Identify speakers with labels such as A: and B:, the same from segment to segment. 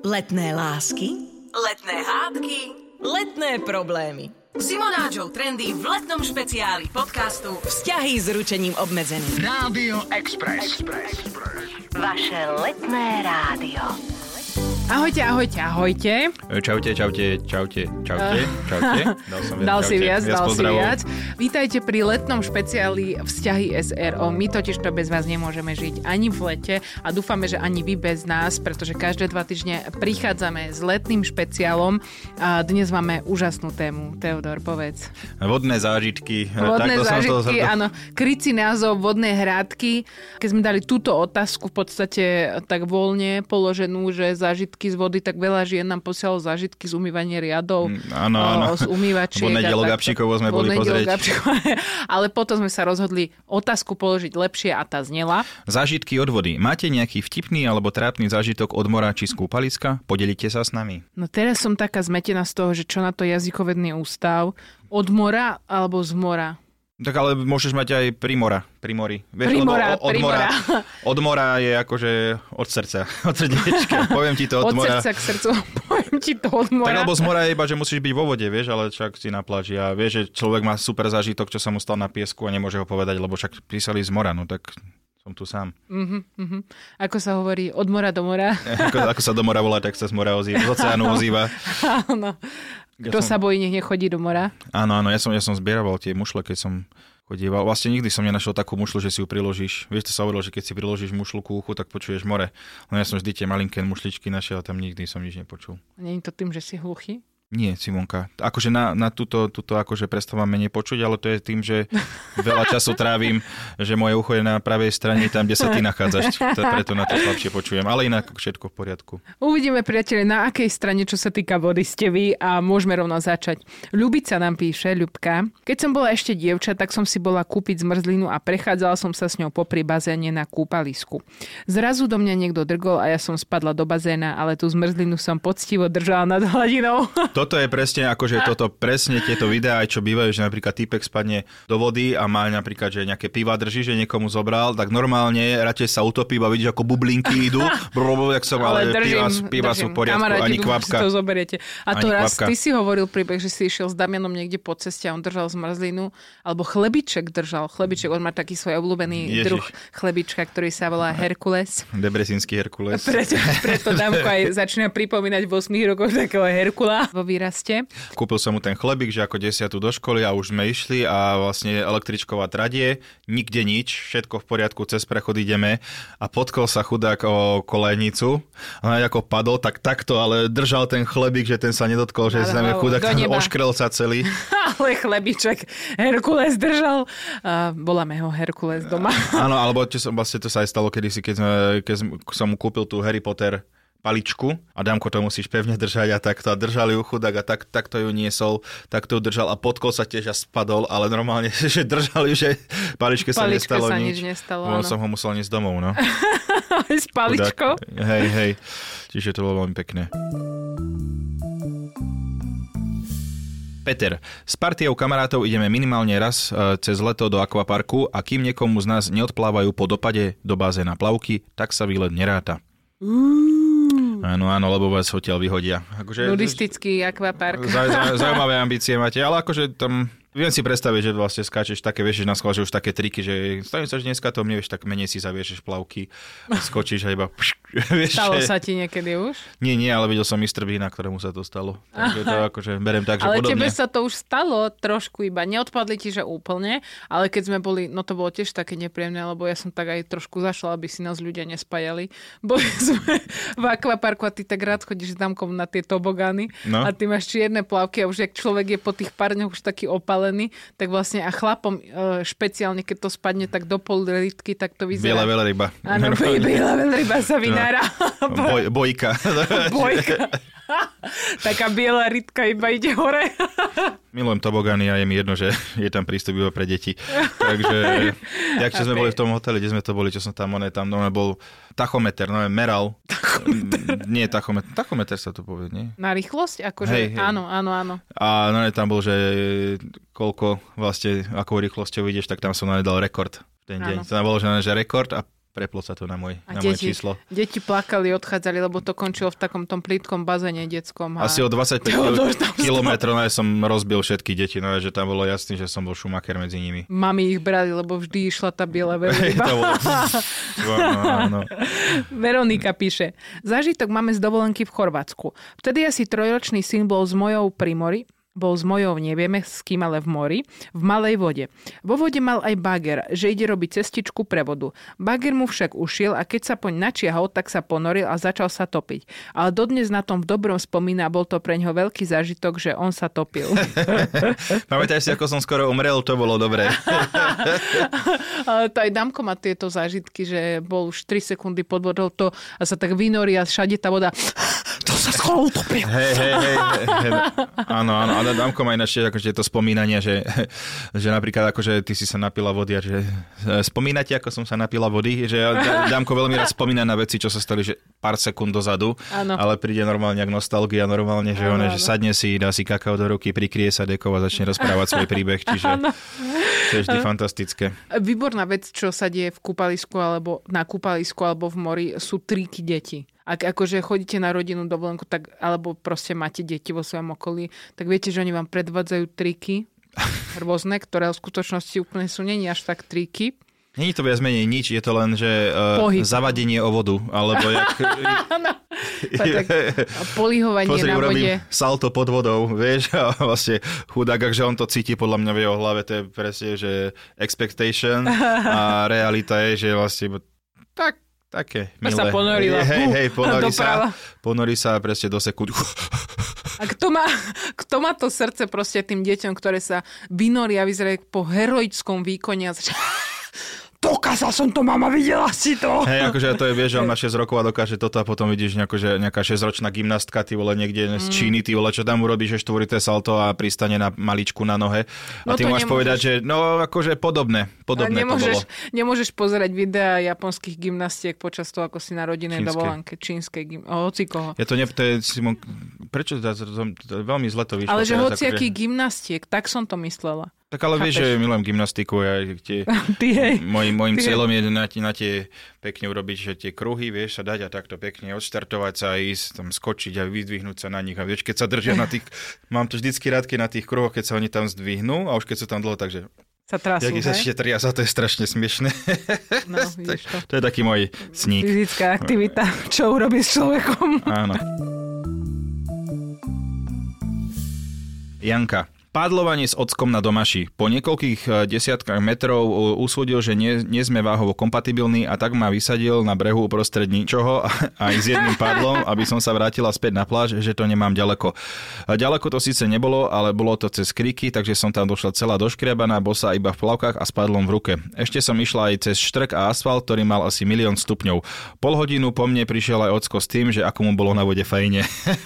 A: Letné lásky, letné hádky, letné problémy. Simonáčov trendy v letnom špeciáli podcastu Vzťahy s ručením obmedzeným.
B: Rádio Express.
A: Vaše letné rádio.
C: Ahojte.
D: Čaute.
C: Dal si viac. Vítajte pri letnom špeciáli Vzťahy SRO. My totiž to bez vás nemôžeme žiť ani v lete a dúfame, že ani vy bez nás, pretože každé 2 týždne prichádzame s letným špeciálom a dnes máme úžasnú tému. Teodor, povedz.
D: Vodné zážitky.
C: Áno. Krycí názov Vodné hrádky. Keď sme dali túto otázku v podstate tak voľne položenú, že zážitky z vody, tak veľa žien nám posielalo zážitky z umývania riadov.
D: Áno.
C: Z umývačiek.
D: Vodné dielo Gabčíkovo sme boli pozrieť.
C: Ale potom sme sa rozhodli otázku položiť lepšie a tá znela.
D: Zážitky od vody. Máte nejaký vtipný alebo trápny zážitok od mora či z kúpaliska? Podelite sa s nami.
C: No teraz som taká zmetená z toho, že čo na to jazykovedný ústav. Od mora alebo z mora?
D: Tak ale môžeš mať aj pri mori. Vieš, od mora je akože od srdca, od srdiečka. Poviem ti to od mora.
C: Od srdca k srdcu, poviem ti to od mora.
D: Tak alebo z mora je iba, že musíš byť vo vode, vieš, ale však si na pláži a vieš, že človek má super zážitok, čo sa mu stal na piesku a nemôže ho povedať, lebo však písali z mora, no tak som tu sám.
C: Ako sa hovorí, od mora do mora.
D: ako sa do mora volá, tak sa z mora ozýva, z oceánu ozýva.
C: Áno. Kto sa bojí, nech nechodí do mora.
D: Áno, ja som zbieraval tie mušle, keď som chodíval. Vlastne nikdy som nenašiel takú mušlu, že si ju priložíš. Vieš, to sa hovorilo, že keď si priložíš mušlu k uchu, tak počuješ more. No ja som vždy tie malinké mušličky našiel a tam nikdy som nič nepočul.
C: Nie je to tým, že si hluchý?
D: Nie, Simonka. Akože na túto akože prestávam menej počuť, ale to je tým, že veľa času trávim, že moje ucho je na pravej strane, tam, kde sa ty nachádzaš. Preto na to slabšie počujem. Ale inak všetko v poriadku.
C: Uvidíme, priatelia, na akej strane, čo sa týka vody, ste vy a môžeme rovno začať. Ľubica nám píše, Ľubka. Keď som bola ešte dievča, tak som si bola kúpiť zmrzlinu a prechádzala som sa s ňou popri bazéne na kúpalisku. Zrazu do mňa niekto drgol a ja som spadla do bazéna, ale tú zmrzlinu som poctivo držala nad hladinou.
D: Toto je presne akože presne tieto videá, aj čo bývajú, že napríklad týpek spadne do vody a má napríklad, že nejaké piva drží, že niekomu zobral, tak normálne radšej sa utopí a vidíš, ako bublinky idú, ale piva sú v poriadku, kamaráti, ani kvapka.
C: To zoberiete. A to raz ty si hovoril príbeh, že si išiel s Damianom niekde po ceste a on držal zmrzlinu, alebo chlebiček držal. On má taký svoj obľúbený druh chlebička, ktorý sa volá Herkules.
D: Debrecínsky Herkules.
C: Preto Damko aj začína pripomínať v 8 rokoch takého Herkula výraste.
D: Kúpil som mu ten chlebík, že ako 10 do školy a už sme išli a vlastne električková tradie, nikde nič, všetko v poriadku, cez prechod ideme a potkol sa chudák o kolejnicu a ako padol, tak takto, ale držal ten chlebík, že ten sa nedotkol, že znamená chudák oškrel sa celý.
C: Ale chlebiček Herkules držal. Voláme ho Herkules doma.
D: Áno, alebo vlastne to sa aj stalo kedysi, keď som mu kúpil tú Harry Potter paličku a Dámko, to musíš pevne držať a takto. A držal ju chudák a takto ju niesol, takto ju držal a potkol sa tiež a spadol, ale normálne, že držal ju, že paličke sa nestalo nič. On som ho musel niesť domov, no.
C: S paličkou?
D: Hej. Čiže to bolo veľmi pekné. Peter, s partiou kamarátov ideme minimálne raz cez leto do akvaparku a kým niekomu z nás neodplávajú po dopade do bazéna plavky, tak sa výlet neráta. Áno, lebo vás odtiaľ vyhodia.
C: Nudistický akvapark.
D: Zaujímavé ambície máte, ale akože tam viem si predstaviť, že vlastne skáčeš také, vieš, že na schvál, že už také triky, že stavím sa, že dneska to mne, vieš, tak menej si zaviešeš plavky, skočíš a iba vieš,
C: stalo sa ti niekedy už?
D: Nie, ale videl som Mr. Beana, ktorému sa to stalo. Takže to akože berem tak, že
C: ale
D: podobne.
C: Ale tebe sa to už stalo trošku iba. Neodpadli ti, že úplne, ale keď sme boli, no to bolo tiež také nepríjemné, lebo ja som tak aj trošku zašla, aby si nás ľudia nespájali. Boli sme v akvaparku a ty tak rád chodíš s Damkom na tie tobogány a ty máš čierne plavky a už jak človek je po tých pár dňoch už taký opalený, tak vlastne a chlapom špeciálne, keď to spadne tak do pol litky, tak to vyzerá.
D: Biela veľryba.
C: Áno, biela veľryba sa vynára.
D: Bojka.
C: Taká biela rytka iba ide hore.
D: Milujem tobogány a je mi jedno, že je tam prístup iba pre deti. Takže, čo sme boli v tom hoteli, kde sme to boli, čo som tam bol tachometer, meral. Nie tachometer. Tachometer sa to povie, nie?
C: Na rýchlosť? Akože, hej. Áno.
D: A tam bol, že koľko vlastne, akou rýchlosťou ideš, tak tam som dal rekord v ten deň. To bolo, že rekord a preplo sa to na moje číslo.
C: Deti plakali, odchádzali, lebo to končilo v takom tom plítkom bazéne detskom.
D: Asi o 25 kilometrov som rozbil všetky deti, no že tam bolo jasný, že som bol Schumacher medzi nimi.
C: Mami ich brali, lebo vždy išla tá biela veľryba.
D: No.
C: Veronika píše, zážitok máme z dovolenky v Chorvátsku. Vtedy asi 3-ročný syn bol s mojou pri mori, bol s mojou, nevieme s kým, ale v mori, v malej vode. Vo vode mal aj bager, že ide robiť cestičku pre vodu. Bager mu však ušiel a keď sa poň načiahol, tak sa ponoril a začal sa topiť. Ale dodnes na tom v dobrom spomína, bol to pre ňoho veľký zážitok, že on sa topil.
D: Pamätáš si, ako som skoro umrel, to bolo dobré.
C: Ale to aj Damko má tieto zážitky, že bol už 3 sekundy pod vodou to a sa tak vynorí a všade tá voda to sa skoro utopil.
D: Hej. Áno. A Dámko má ináč akože to spomínanie, že napríklad akože ty si sa napila vody a že spomínate, ako som sa napila vody, že Dámko veľmi rád spomína na veci, čo sa stali že pár sekúnd dozadu, ale príde normálne jak nostalgia, normálne, že on že sadne si, dá si kakao do ruky, prikrie sa dekou a začne rozprávať svoj príbeh, čiže to je vždy fantastické. Výborná
C: vec, čo sa deje v kúpalisku alebo na kúpalisku alebo v mori, sú triky detí. Ak akože chodíte na rodinu dovolenku, tak, alebo proste máte deti vo svojom okolí, tak viete, že oni vám predvádzajú triky rôzne, ktoré v skutočnosti úplne sú není až tak triky.
D: Není to viac menej nič, je to len, že zavadenie o vodu, alebo jak...
C: polihovanie na vode.
D: Salto pod vodou, vieš, a vlastne chudák, že on to cíti podľa mňa v jeho hlave, to je presne, že expectation a realita je, že vlastne také milé.
C: Sa ponorila.
D: Hej, ponorí sa presne do sekundy.
C: A kto má to srdce proste tým deťom, ktoré sa vynoria, vyzerajú po heroickom výkone a dokázal som to, mama, videla si to.
D: Hej, akože to je, vieš, že on má 6 rokov a dokáže toto a potom vidíš nejaká 6-ročná gymnastka, ty vole, niekde z Číny, ty vole, čo tam urobí, že štvorité salto a pristane na maličku na nohe. A ty máš povedať, že no, akože podobné to bolo.
C: Nemôžeš pozerať videa japonských gymnastiek počas toho, ako si na rodinnej dovolenke, čínskej hocikoho. Prečo to veľmi zle to vyšlo?
D: Ale
C: že hociakých gymnastiek, tak som to myslela.
D: Tak ale vieš, že milujem gymnastiku. Mojím cieľom je na tie pekne urobiť, že tie kruhy, vieš, sa dať a takto pekne odštartovať sa a ísť tam skočiť a vyzdvihnúť sa na nich. A vieš, keď sa držia na tých... Mám to vždycky rád, keď na tých kruhoch, keď sa oni tam zdvihnú a už keď sú tam dlho, takže...
C: Sa trasú,
D: sa štetria sa, to je strašne smiešné.
C: No,
D: to je taký môj sník.
C: Fyzická aktivita, čo urobí s človekom.
D: Áno. Janka. Pádlovanie s ockom na domaši. Po niekoľkých desiatkách metrov usúdil, že nie sme váhovo kompatibilní a tak ma vysadil na brehu uprostred ničoho aj s jedným pádlom, aby som sa vrátila späť na pláž, že to nemám ďaleko. Ďaleko to síce nebolo, ale bolo to cez kriky, takže som tam došla celá doškriabaná, bosa iba v plavkách a s pádlom v ruke. Ešte som išla aj cez štrk a asfalt, ktorý mal asi 1 000 000 stupňov. Pol hodinu po mne prišiel aj ocko s tým, že ako mu bolo na vode fajne.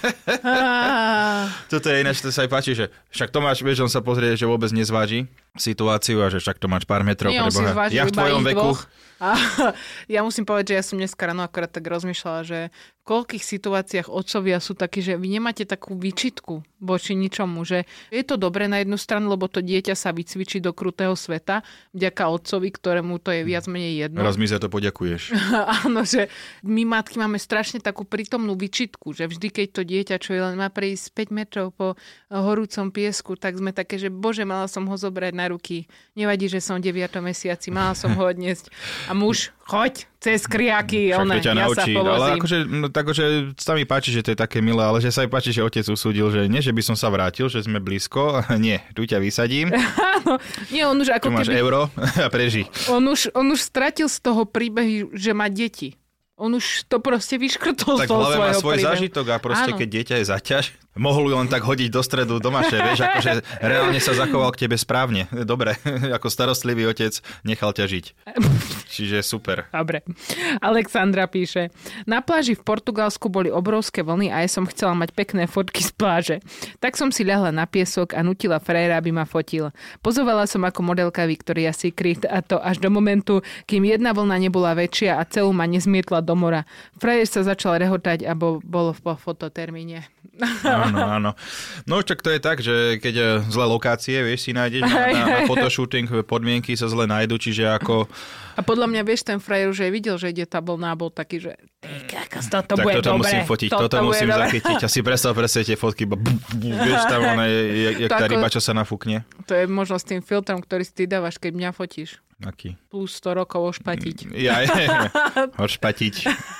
D: Toto je ináč, to sa aj páči, že však Tomáš, vieš, on sa pozrie, že vôbec nezváži situáciu a že však to máš pár metrov.
C: Nie, on si zvážil
D: ja v tvojom veku.
C: A ja musím povedať, že ja som dneska ráno akorát tak rozmýšľala, že v koľkých situáciách otcovia sú takí, že vy nemáte takú výčitku voči ničomu, že je to dobré na jednu stranu, lebo to dieťa sa vycvičí do krutého sveta vďaka otcovi, ktorému to je viac menej jedno.
D: Raz mi za to poďakuješ.
C: Áno, že my matky máme strašne takú prítomnú výčitku, že vždy, keď to dieťa, čo len má prejsť 5 metrov po horúcom piesku, tak sme také, že bože, mala som ho zobrať na ruky. Nevadí, že som v 9. mesiaci, mala som ho odniesť. A muž, choď cez kriaky, ja sa povozím.
D: Ale akože sa mi páči, že to je také milé, ale že sa mi páči, že otec usúdil, že nie, že by som sa vrátil, že sme blízko, nie, tu ťa vysadím.
C: Áno, nie, on už ako
D: tu máš euro a prežij.
C: On už stratil z toho príbehu, že má deti. On už to proste vyškrtol z toho svojho príbehu. Tak má svoj
D: zážitok a proste keď dieťa je zaťaž, mohol ju len tak hodiť do stredu domaše, vieš, akože reálne sa zachoval k tebe správne. Dobre, ako starostlivý otec nechal ťa žiť. Čiže super.
C: Dobre. Alexandra píše, na pláži v Portugalsku boli obrovské vlny a ja som chcela mať pekné fotky z pláže. Tak som si ľahla na piesok a nutila frajera, aby ma fotil. Pozovala som ako modelka Victoria's Secret a to až do momentu, kým jedna vlna nebola väčšia a celú ma nezmietla do mora. Frajer sa začal rehotať a bol v fototermíne.
D: Áno. No čak to je tak, že keď zlé lokácie, vieš, si nájdeš na photoshooting, podmienky sa zle nájdu, čiže ako...
C: A podľa mňa, vieš, ten frajer už aj videl, že ide tabulná, bol taký, že toto bude
D: toto
C: dobre.
D: Musím fotiť, toto musím zachytiť. A si predstav presne tie fotky, vieš, tam ona je, jak tá ryba, čo sa nafúkne.
C: To je možno s tým filtrom, ktorý si ty dávaš, keď mňa fotíš.
D: Aký?
C: Plus 100 rokov ošpatiť.
D: Ošpatiť.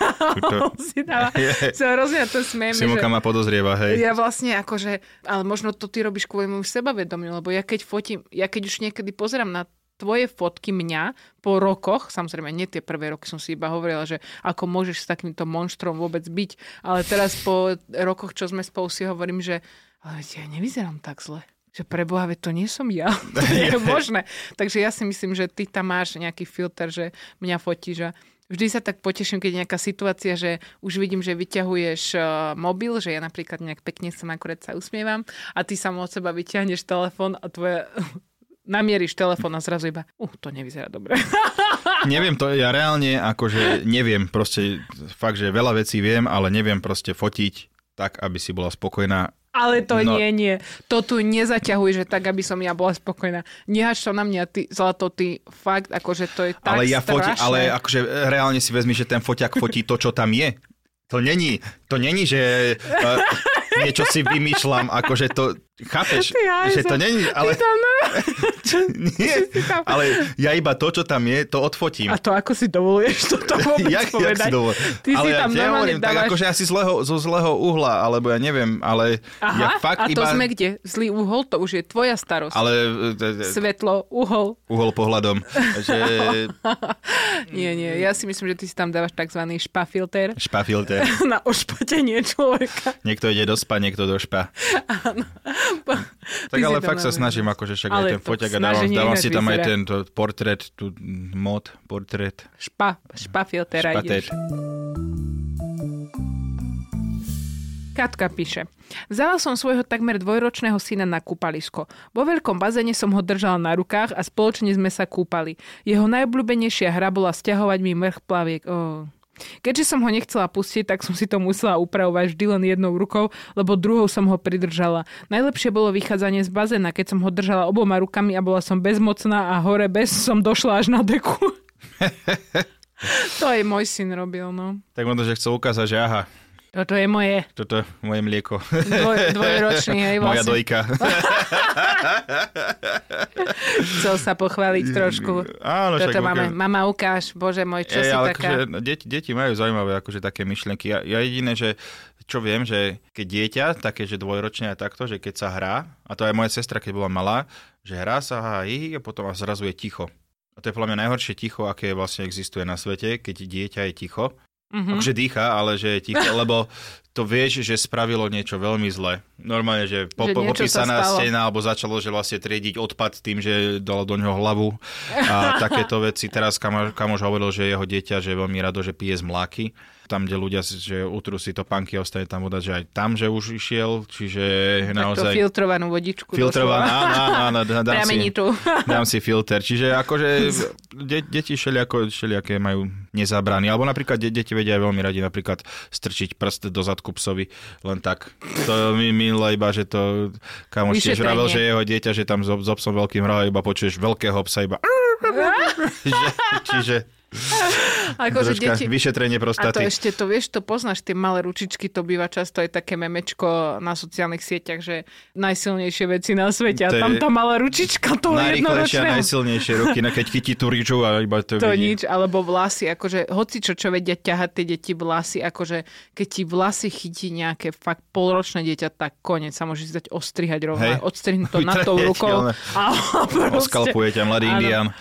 C: Si dáva. Hrozne to smiem.
D: Simonka ma podozrieva, hej.
C: Ja vlastne akože, ale možno to ty robíš kvôli môjmu sebavedomiu, lebo ja keď už niekedy pozerám na tvoje fotky mňa po rokoch, samozrejme nie tie prvé roky som si iba hovorila, že ako môžeš s takýmto monštrom vôbec byť, ale teraz po rokoch, čo sme spolu, si hovorím, že ale ja nevyzerám tak zle. Že preboha, veď to nie som ja. To nie je možné. Takže ja si myslím, že ty tam máš nejaký filter, že mňa fotíš a vždy sa tak poteším, keď je nejaká situácia, že už vidím, že vyťahuješ mobil, že ja napríklad nejak pekne som akurát sa usmievam a ty sam od seba vyťahneš telefón a tvoje... namieríš telefón a zrazu iba, to nevyzerá dobre.
D: Neviem to, ja reálne akože neviem, proste fakt, že veľa vecí viem, ale neviem proste fotiť tak, aby si bola spokojná.
C: Ale to nie. To tu nezaťahuj, že tak, aby som ja bola spokojná. Nehač to na mňa, ty, Zlato, ty fakt, akože to je tak
D: ale ja
C: strašné.
D: Ale akože reálne si vezmi, že ten foťak fotí to, čo tam je. To není, že niečo si vymýšľam, akože to, chápeš, že to není, ale... Nie, ale ja iba to, čo tam je, to odfotím.
C: A to ako si dovoluješ toto vôbec povedať?
D: Jak si dovolím?
C: Ty ale si tam
D: ja hovorím, dávaš... tak akože asi zo zlého uhla, alebo ja neviem, ale ja fakt
C: a to sme kde? Zlý uhol, to už je tvoja starosť.
D: Ale...
C: Svetlo, uhol.
D: Uhol pohľadom. Že...
C: Nie, ja si myslím, že ty si tam dávaš takzvaný špafilter.
D: Špafilter.
C: Na ošpatenie človeka.
D: Niekto ide do spa, niekto do špa.
C: Áno.
D: Tak ale fakt sa snažím, akože však aj ten foťak a dávam si tam aj tento portrét, portrét.
C: Špafiltera ideš. Katka píše. Vzala som svojho takmer 2-ročného syna na kúpalisko. Vo veľkom bazéne som ho držala na rukách a spoločne sme sa kúpali. Jeho najobľúbenejšia hra bola sťahovať mi mrch plaviek. Keďže som ho nechcela pustiť, tak som si to musela upravovať vždy len jednou rukou, lebo druhou som ho pridržala. Najlepšie bolo vychádzanie z bazéna, keď som ho držala oboma rukami a bola som bezmocná a hore bez som došla až na deku. To aj môj syn robil, no.
D: Tak možno, že chcel ukázať, že aha.
C: Toto je moje.
D: Toto moje mlieko.
C: Dvojročný, hej, vlastne.
D: Moja dojka.
C: Chcel sa pochváliť trošku.
D: Áno,
C: toto mama ukáž, bože môj, čo si taká.
D: Deti majú zaujímavé akože také myšlienky. Ja jediné, že čo viem, že keď dieťa, také, že dvojročné a takto, že keď sa hrá, a to aj moja sestra, keď bola malá, že hrá sa a potom zrazu je ticho. A to je podľa mňa najhoršie ticho, aké vlastne existuje na svete, keď dieťa je ticho. Akože dýcha, ale že je ticho, lebo to vieš, že spravilo niečo veľmi zlé. Normálne, že popísaná stena, alebo začalo, že vlastne triediť odpad tým, že dalo do ňoho hlavu a takéto veci. Teraz kamoš hovoril, že jeho dieťa, že je veľmi rado, že pije z mláky. Tam, kde ľudia, že utrú si topánky, ostane tam voda, že aj tam, že už išiel, čiže naozaj...
C: Takto filtrovanú vodičku.
D: Áno, dám si filter. Čiže akože deti všelijaké majú nezábrany. Alebo napríklad deti vedia aj veľmi radi napríklad strčiť prst do zadku psovi. Len tak. To mi milé iba, že to kamoš tiež vravel, že jeho dieťa, že tam so psom veľkým hral, iba počuješ veľkého psa iba... Čiže...
C: Akože deti...
D: vyšetrenie prostaty.
C: A to ešte, to vieš, to poznáš, tie malé ručičky, to býva často aj také memečko na sociálnych sieťach, že najsilnejšie veci na svete a tam tá malá ručička toho jednoročného.
D: Najsilnejšie ruky, keď chytí tú riču a iba to vidí.
C: Nič, alebo vlasy, akože hoci čo vedia ťahať tie deti vlasy, akože keď ti vlasy chytí nejaké fakt polročné dieťa, tak koniec sa môžeš dať ostrihať rovno, odstrihnúť to nad tou rukou.
D: Oskalpuje ťa mladý indián.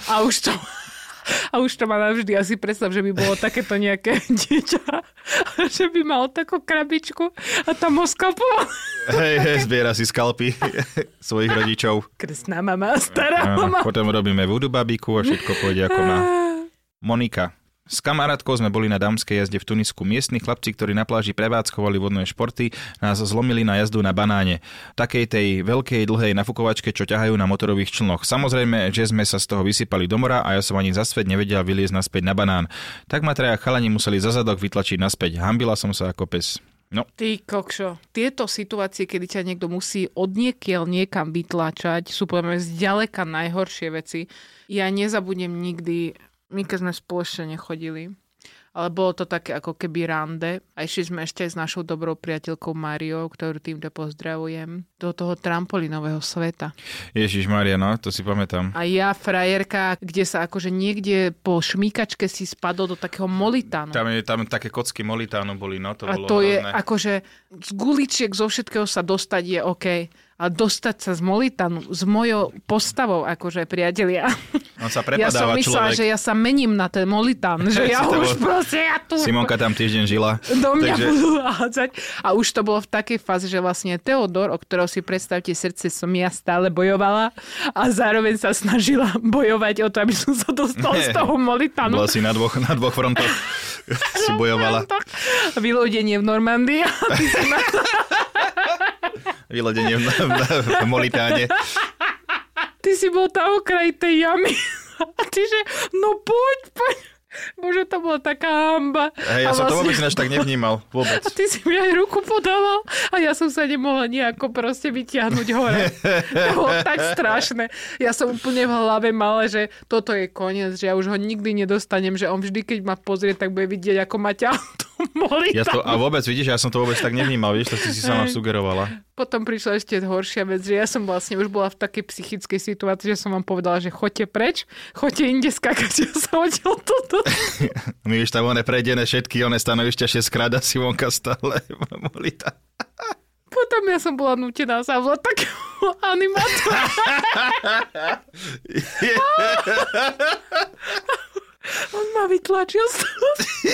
C: A už to má navždy. Asi predstav, že by bolo takéto nejaké dieťa, že by malo takú krabičku a tam ho skalpoval.
D: Hej, zbiera si skalpy svojich rodičov.
C: Krstná mama, stará mama.
D: Potom robíme voodoo babiku a všetko pôjde ako má. Monika. S kamarátkou sme boli na dámskej jazde v Tunisku. Miestni chlapci, ktorí na pláži prevádzkovali vodné športy, nás zlomili na jazdu na banáne. Takej tej veľkej dlhej nafukovačke, čo ťahajú na motorových člnoch. Samozrejme, že sme sa z toho vysypali do mora a ja som ani za svet nevedela vyliezť naspäť na banán. Tak ma traja chalani museli za zadok vytlačiť naspäť. Hanbila som sa ako pes. No.
C: Ty kokšo, tieto situácie, kedy ťa niekto musí odniekiaľ niekam vytlačať, sú podľa mňa zďaleka najhoršie veci. Ja nezabudnem nikdy, my keď sme spoločne nechodili, ale bolo to také ako keby rande. A išli sme ešte aj s našou dobrou priateľkou Máriou, ktorú týmto pozdravujem, do toho trampolínového sveta.
D: Ježišmária, no, to si pamätám.
C: A ja, frajerka, kde sa akože niekde po šmíkačke si spadol do takého molitánu.
D: Tam také kocky molitánu boli, no, to
C: a
D: bolo
C: to
D: hrozné.
C: je akože z guličiek, zo všetkého sa dostať je OK. A dostať sa z molitánu s mojou postavou, akože priatelia.
D: On sa
C: Ja som
D: prepadáva
C: myslela,
D: človek.
C: že ja sa mením na ten molitán, že ja už proste, ja tu...
D: Simonka tam týždeň žila.
C: Do mňa
D: takže...
C: budú hádzať. A už to bolo v takej fáze, že vlastne Teodor, o ktorého si predstavte srdce, som ja stále bojovala a zároveň sa snažila bojovať o to, aby som sa dostal z toho molitánu.
D: Bola si na dvoch frontoch. Si bojovala.
C: Vylodenie v Normandii.
D: Vylodenie v molitáne.
C: Ty si bol tam okraj tej jamy. A ty, že no poď. Bože, to bola taká hamba.
D: Hej, ja som to vôbec ináč tak nevnímal. Vôbec.
C: A ty si mi aj ruku podával a ja som sa nemohla nejako proste vytiahnuť hore. To bolo tak strašné. Ja som úplne v hlave mala, že toto je koniec, že ja už ho nikdy nedostanem, že on vždy, keď ma pozrie, tak bude vidieť, ako ma ťahal tú molitanu.
D: A vôbec, vidíš, ja som to vôbec tak nevnímal, vieš, to si sama sugerovala.
C: Potom prišla ešte horšia vec, že ja som vlastne už bola v takej psychickej situácii, že som vám povedala, že choďte preč, choďte inde skakať, ja som odtiaľ toto.
D: My už tam prejdené všetky stanovišťa 6-krát a Simonka stále molita.
C: Potom ja som bola nútená sa volať takého animátora. On ma vytlačil z toho.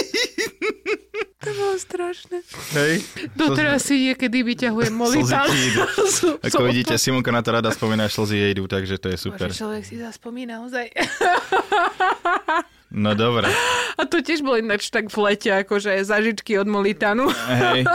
C: To bolo strašné.
D: Hej.
C: Doteraz si niekedy vyťahujem molitán.
D: Ako vidíte, Simonka na to rada spomína, slzy jej idú, takže to je super.
C: Bože, človek si zaspomína ozaj.
D: No dobre.
C: A to tiež bolo ináč tak v lete, akože zažičky od molitánu.
D: Hej.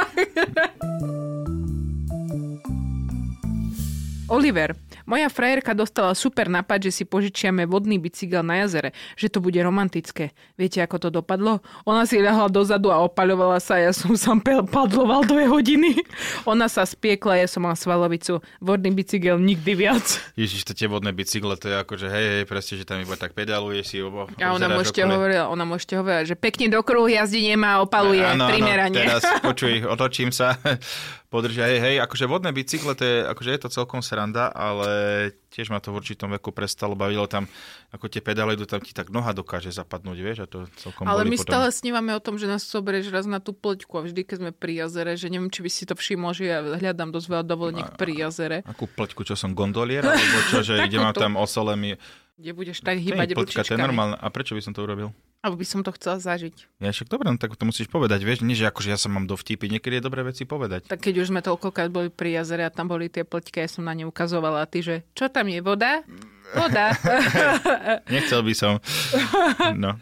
C: Oliver, moja frajerka dostala super nápad, že si požičiame vodný bicykel na jazere, že to bude romantické. Viete, ako to dopadlo? Ona si ľahla dozadu a opaľovala sa, ja som sam padloval 2 hodiny. Ona sa spiekla, ja som mal svalovicu. Vodný bicykel nikdy viac.
D: Ježiš, to tie vodné bicykle, to je ako, že hej, presne, že tam iba tak pedaluješ si.
C: A ona mu ešte hovorila, že pekne do kruhu jazdí nemá, opaluje primerane.
D: Teraz počuj, otočím sa. Podržia, hej, akože vodné bicykle, to je, akože je to celkom sranda, ale tiež ma to v určitom veku prestalo, bavilo tam, ako tie pedále idú, tam ti tak noha dokáže zapadnúť, vieš, a to celkom
C: ale
D: boli
C: my
D: potom.
C: stále snívame o tom, že nás zoberieš raz na tú pleťku a vždy, keď sme pri jazere, že neviem, či by si to všimol, že ja hľadám dosť veľa dovoleniek pri jazere.
D: Akú pleťku, čo som gondolier, alebo čo, že idem tam osolem.
C: Kde budeš tak hýbať ručičkami.
D: To je normálne. A prečo by som to urobil?
C: Alebo by som to chcela zažiť.
D: Ja však dobre, no tak to musíš povedať, vieš, nie že akože ja sa mám dovtípiť, niekedy je dobré veci povedať.
C: Tak keď už sme toľkokrát boli pri jazere a tam boli tie pleťky, ja som na ne ukazovala a ty, že čo tam je, voda? Voda.
D: Nechcel by som. No.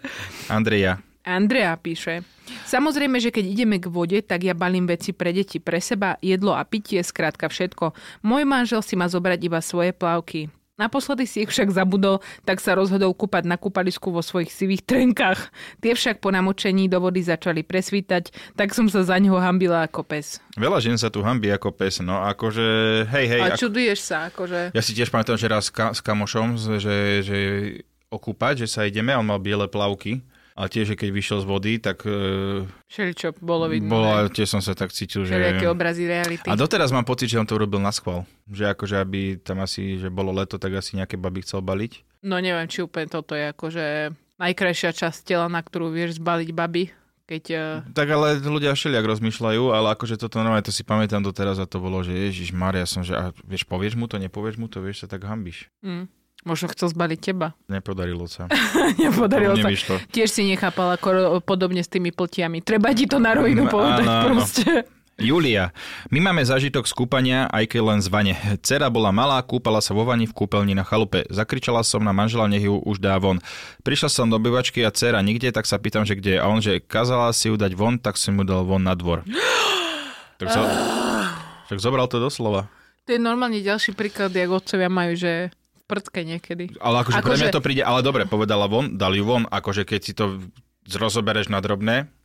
D: Andrea
C: píše. Samozrejme, že keď ideme k vode, tak ja balím veci pre deti, pre seba, jedlo a pitie, skrátka všetko. Môj manžel si má zobrať iba svoje plavky. Naposledy si ich však zabudol, tak sa rozhodol kúpať na kúpalisku vo svojich sivých trenkách. Tie však po namočení do vody začali presvítať, tak som sa za neho hambila ako pes.
D: Veľa žien sa tu hambí ako pes, no akože hej.
C: A čuduješ sa, akože...
D: Ja si tiež pamätám, že raz s kamošom, že okúpať, že sa ideme, on mal biele plavky. A tiež, že keď vyšiel z vody, tak...
C: Všeličo bolo vidno.
D: Tiež som sa tak cítil, že...
C: Všelijaké obrazy reality.
D: A doteraz mám pocit, že on to urobil na schvál. Že akože, aby tam asi, že bolo leto, tak asi nejaké baby chcel baliť.
C: No neviem, či úplne toto je akože najkrajšia časť tela, na ktorú vieš zbaliť baby. Keď...
D: Tak ale ľudia všelijak rozmýšľajú, ale akože toto normálne, to si pamätám doteraz a to bolo, že Ježišmária, som, že a vieš, povieš mu to, nepovieš mu to, vieš, sa tak hambíš.
C: Možno chcel zbaliť teba.
D: Nepodarilo sa.
C: Nepodarilo sa.
D: Nevyšlo.
C: Tiež si nechápal ako podobne s tými pltiami. Treba ti to na rovinu povedať proste.
D: Julia, my máme zážitok z kúpania, aj keď len z vane. Dcera bola malá, kúpala sa vo vani v kúpeľni na chalupe. Zakričala som na manžela, nech ju už dá von. Prišla som do obývačky a dcera nikde, tak sa pýtam, že kde je. A on, že kázala si ju dať von, tak som mu dal von na dvor. Tak zobral to doslova.
C: To je normálne ďalší príklad, jak otcovia majú, že prcke niekedy.
D: Ale akože pre mňa to príde, ale dobre, povedala von, dal ju von, akože keď si to rozobereš na drobné,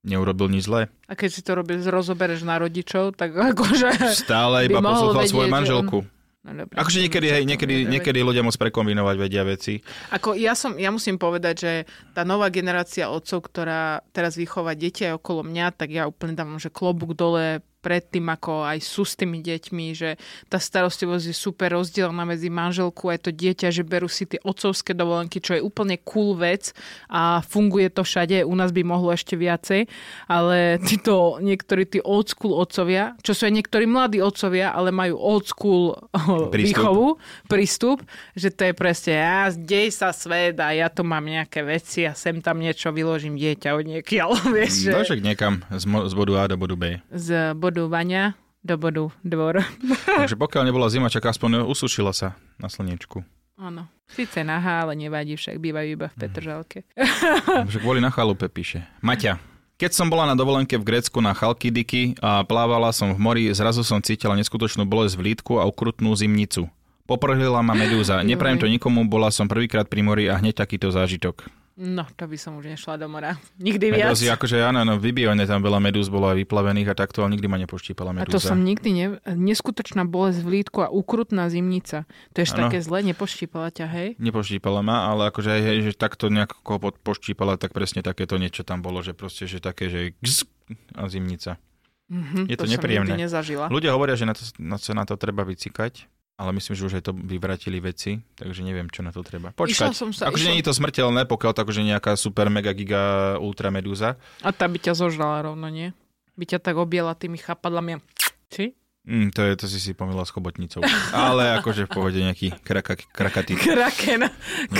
D: neurobil nič zlé.
C: A keď si to rozobereš na rodičov, tak akože...
D: Stále iba poslúchal svoju manželku.
C: No, dobré.
D: Akože niekedy ľudia môcť prekombinovať, vedia veci.
C: Ako ja musím povedať, že tá nová generácia otcov, ktorá teraz vychová deti aj okolo mňa, tak ja úplne dávam, že klobúk dole pred tým, ako aj sú s tými deťmi, že tá starostlivosť je super rozdielna medzi manželku aj to dieťa, že berú si tie otcovské dovolenky, čo je úplne cool vec a funguje to všade, u nás by mohlo ešte viacej, ale niektorí tí old school otcovia, čo sú aj niektorí mladí otcovia, ale majú old school výchovu, prístup, že to je presne, dej sa svet a ja tu mám nejaké veci a sem tam niečo vyložím dieťa od niekiaľ, vieš.
D: No však niekam z bodu A do bodu B.
C: Z bodu vaňa do bodu dvor.
D: Takže pokiaľ nebola zima, čak aspoň usušila sa na slniečku.
C: Áno. Síce nahá, ale nevadí, však bývajú iba v Petržalke.
D: Takže kvôli na chalupe píše. Maťa. Keď som bola na dovolenke v Grécku na Chalkidiki a plávala som v mori, zrazu som cítila neskutočnú bolesť v lítku a ukrutnú zimnicu. Poprhlila ma medúza. Neprajem to nikomu, bola som prvýkrát pri mori a hneď takýto zážitok.
C: No, to by som už nešla do mora. Nikdy viac.
D: Medúzy, akože áno, v Bibione tam veľa medúz bolo aj vyplavených a takto, ale nikdy ma nepoštípala medúza.
C: A to som nikdy neskutočná bolesť v lítku a ukrutná zimnica. To je také zle, nepoštípala ťa, hej?
D: Nepoštípala ma, ale akože hej, že takto nejako poštípala, tak presne takéto niečo tam bolo, že proste, že také, že a zimnica. Je to nepríjemné.
C: Som nikdy nezažila.
D: Ľudia hovoria, že na to treba vycikať. Ale myslím, že už aj to vyvratili veci, takže neviem, čo na to treba. Počkať, akože nie je to smrteľné, pokiaľ takže nejaká super mega giga ultra medúza. A
C: tá by ťa zožrala rovno, nie? By ťa tak objela tými chapadlami. Či?
D: To si pomýla s chobotnicou. Ale akože v pohode nejaký krakatý.
C: Kraken,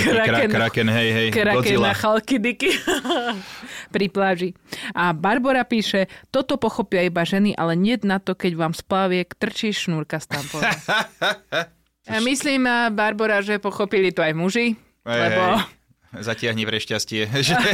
D: hej,
C: Kraken
D: Godzilla.
C: na Chalkidiky. Pri pláži. A Barbora píše, toto pochopia iba ženy, ale nie na to, keď vám z plaviek trčí šnúrka z tampóna. Myslím, Barbora, že pochopili to aj muži. Lebo...
D: Zatiahni pre šťastie.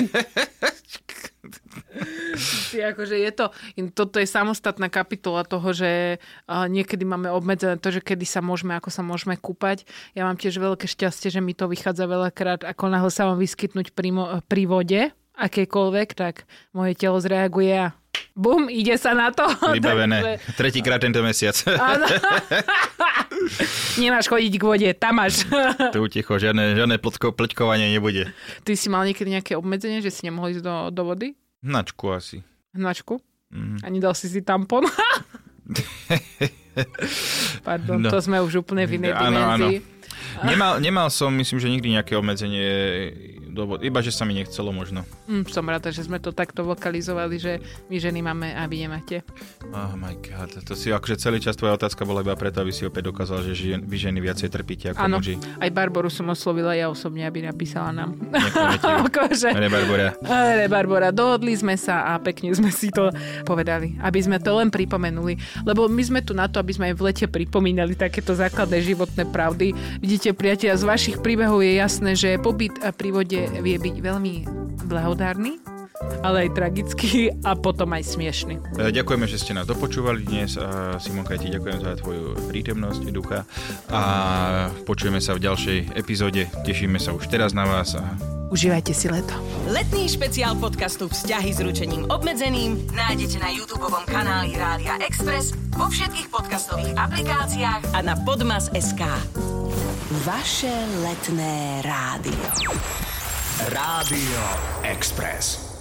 C: Akože toto je samostatná kapitola toho, že niekedy máme obmedzené to, že kedy sa môžeme, ako sa môžeme kúpať. Ja mám tiež veľké šťastie, že mi to vychádza veľakrát, ako náhle sa mám vyskytnúť pri vode, akékoľvek, tak moje telo zreaguje a bum, ide sa na to.
D: Vybavené. Tretíkrát tento mesiac.
C: Áno. Nemáš chodiť k vode, tam máš.
D: Tu ticho, žiadne plťkovanie nebude.
C: Ty si mal niekedy nejaké obmedzenie, že si nemohol ísť do vody?
D: Hnačku asi.
C: Hnačku? A nedal si tampon? Pardon, to sme už úplne v inej dimenzii.
D: Nemal som, myslím, že nikdy nejaké obmedzenie do vody, iba že sa mi nechcelo možno.
C: Som rada, že sme to takto vokalizovali, že my ženy máme a vy nemáte.
D: Oh my god, to si akože celý čas tvoja otázka bola iba preto, aby si opäť dokázal, že vy ženy viacej trpíte ako muži.
C: Aj Barboru som oslovila ja osobne, aby napísala nám. Ale Barbora, dohodli sme sa a pekne sme si to povedali, aby sme to len pripomenuli, lebo my sme tu na to, aby sme aj v lete pripomínali takéto základné životné pravdy. Vidíte, priatelia, z vašich príbehov je jasné, že pobyt pri vode vie byť veľmi blahodárny, ale aj tragický a potom aj smiešný.
D: Ďakujeme, že ste nás dopočúvali dnes. Simonka, ti ďakujem za tvoju prítomnosť, ducha. A počujeme sa v ďalšej epizóde. Tešíme sa už teraz na vás.
C: Užívajte si leto.
A: Letný špeciál podcastu Vzťahy s ručením obmedzeným nájdete na YouTubeovom kanáli Rádia Express, vo všetkých podcastových aplikáciách a na podmas.sk. Vaše letné rádio.
B: Rádio Express.